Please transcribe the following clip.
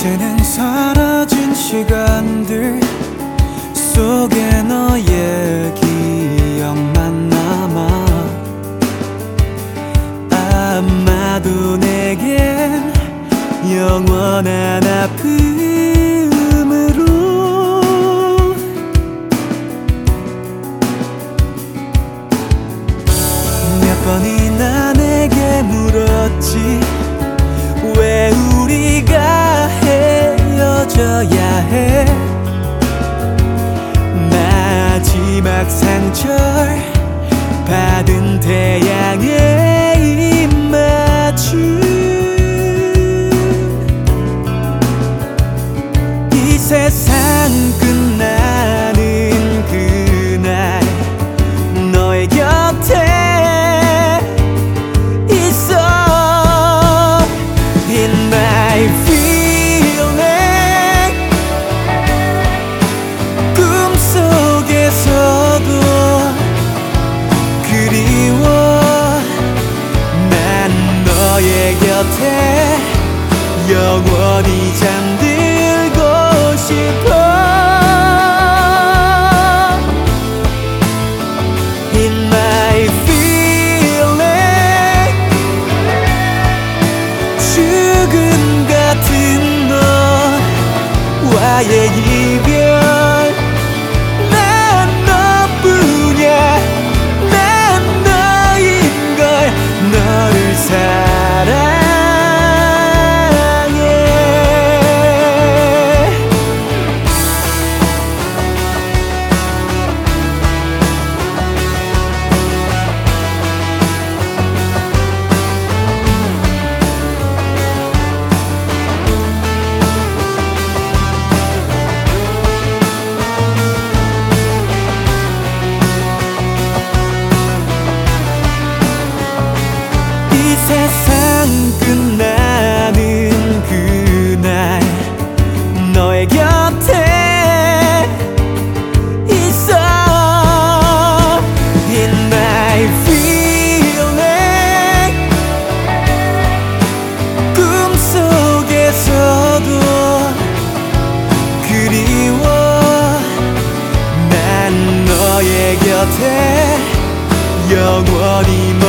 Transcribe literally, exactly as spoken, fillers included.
이제는 사라진 시간들 속에 너의 기억만 남아. 아마도 내겐 영원한 아픔으로 몇 번이나 내게 물었지. 왜 우리가 헤어져야 해. 마지막 상처를 받은 태양의 입맞춤. 이 세상 끝나는 그날 너의 곁에 있어. In my feeling 꿈속에서도 그리워. 난 너의 곁에 영원히 잠들고 싶어. In my feeling 죽음 같은 너와의 이별. 난 너뿐이야. 난 너인걸. 너를 사랑해. 세상 끝나는 그날 너의 곁에 있어. In my feeling 꿈속에서도 그리워. 난 너의 곁에 영원히